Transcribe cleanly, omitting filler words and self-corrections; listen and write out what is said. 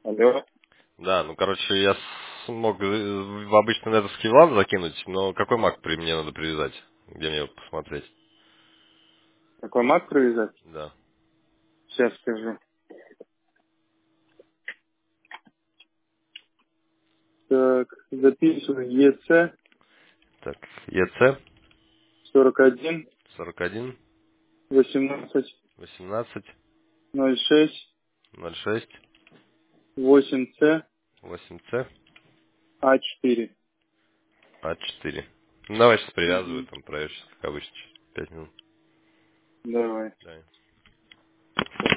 Алло. Да, ну, короче, я смог в обычный нетовский ван закинуть, но какой маг при мне надо привязать? Где мне его посмотреть? Какой маг привязать? Да. Сейчас скажу. Так, записываю ЕЦ Так, ЕЦ 41 41 18 18 06 06 8С 8С А4. А4. Ну, давай сейчас привязываю, Угу. там проверишь, как обычно, через 5 минут. Давай. Да.